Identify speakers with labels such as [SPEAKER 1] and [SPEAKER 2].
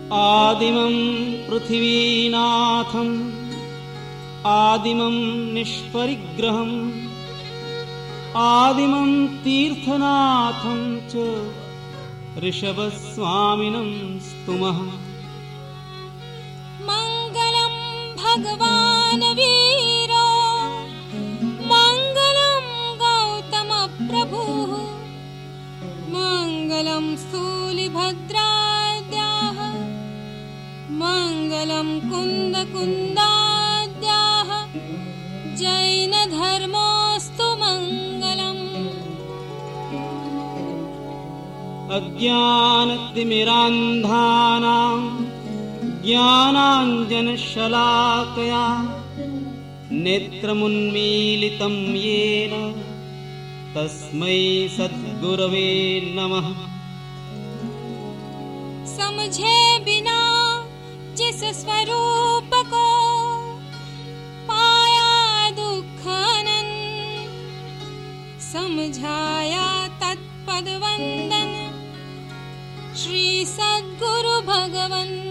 [SPEAKER 1] आदिमं पृथिवीनाथम् आदिमं निष्परिग्रहम् आदिमं तीर्थनाथं च ऋषभस्वामिनं स्तुमः।
[SPEAKER 2] मङ्गलं भगवान् वीरो मङ्गलं गौतमप्रभुः मङ्गलं स्थूलिभद्राद्याः मङ्गलं कुन्दकुन्दाद्याः जैनधर्मोऽस्तु मङ्गलम्।
[SPEAKER 1] अज्ञानतिमिरान्धानां ज्ञानाञ्जनशलाकया नेत्रमुन्मीलितं येन तस्मै सद्गुरवे नमः।
[SPEAKER 2] समझे बिना जिस स्वरूप को पाया दुख अनंत समझाया तत्पद वंदन श्री सद्गुरु भगवन्।